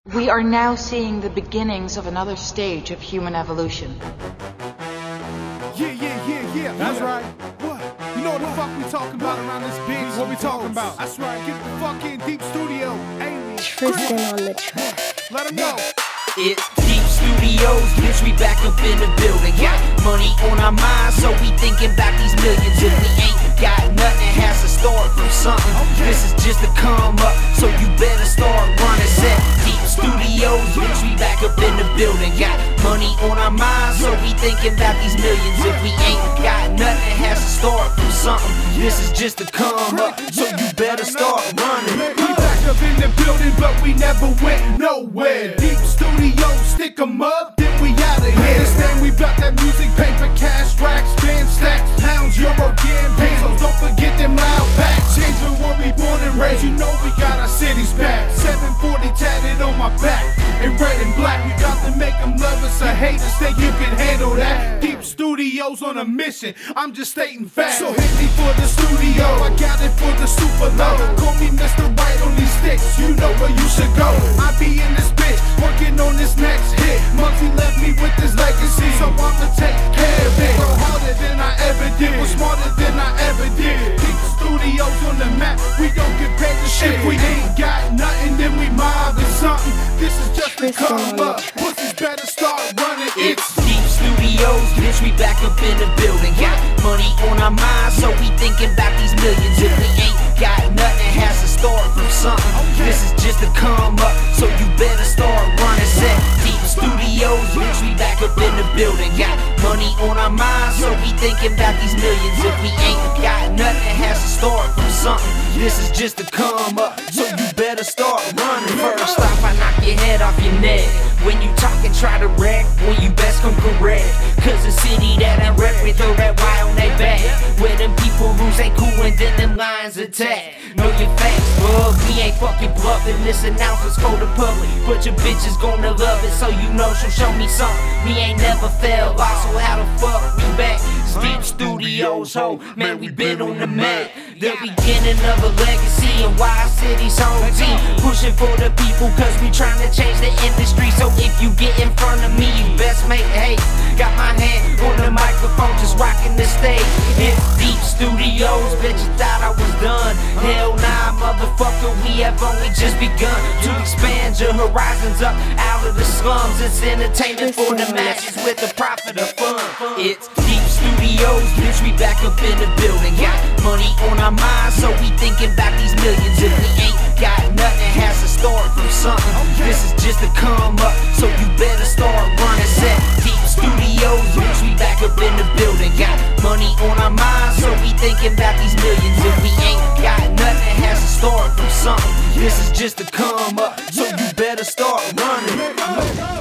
We are now seeing the beginnings of another stage of human evolution. Yeah. That's right. What? You know what the fuck we talking about around this bitch? What we talking about? That's right. Get the fuck in Deep Studio. Tristan on the track. Let him know. It's Deep Studios, bitch, we back up in the building. Got money on our minds, so we thinking about these millions. If we ain't got nothing, it has to start from something. This is just a come up, so you better start running. Set Deep Studios, bitch, we back up in the building. Got money on our minds, so we thinking about these millions. If we ain't got nothing, it has to start from something. This is just a come up, so you better start running. We back up in the building, but we never went nowhere. Deep Studios, stick 'em up, then we outta here. Understand we bout that music, paper, cash, racks, band stacks, pounds, euro, yen, pesos. Don't forget them loud packs. Changing where we born and raised, you know we got our cities back. 740 tatted on my back, in red and black. We got to make them love us or hate us, think you can handle that. Deep Studios on a mission, I'm just stating facts. So hit me for the studio, I got it for the super low. Call me Mr. Right on these sticks, you know where you should go. I be in this bitch, working on this next hit. Muggsy left me with this legacy, so I'ma take care of it. Go harder than I ever did, was smarter than I ever did. Deep Studios on the map, we don't get paid for shit. If we ain't got nothing, then we mobbing something. This is just a come up, pussies better start running. It's Deep Studios, bitch, we back up in the building. Got money on our minds, so we thinking about these millions. If we ain't got nothing, it has to start from something. This is just a come up, so you better start running. Set Deep Studios, bitch, we back up in the building. Got money on our minds, so we thinking about these millions. If we ain't got nothing, it has to start from something. This is just a come up, so you better start running. First off, I knock your head off your neck. When you talk and try to wreck, when you best come correct. Cause the city that I rep with throw that Y on their back. Where them people rules ain't cool and then them lines attack. Know your facts, bub, we ain't fucking bluffing. This announcer's for the public, but your bitches gonna love it, so you know she'll show me something. We ain't never fell off, so how the fuck we back? It's Deep Studios, ho, man, we been on the map. The beginning of a legacy and Wild City's home team. Pushing for the people cause we trying to change the industry. So if you get in front of me, you best make haste. Got my hand on the microphone, just rocking the stage. It's Deep Studios, bet you thought I was done. Hell nah, motherfucker, we have only just begun to expand your horizons up out of the slums. It's entertainment for the masses with the profit of fun. It's Deep Studios, bitch, we back up in the building. Got money on our minds, so we thinking about these millions. If we ain't got nothing, it has to start from something. This is just a come up, so you better start running. Set Deep Studios, bitch, we back up in the building. Got money on our minds, so we thinking about these millions. If we ain't got nothing, it has to start from something. This is just a come up, so you better start running.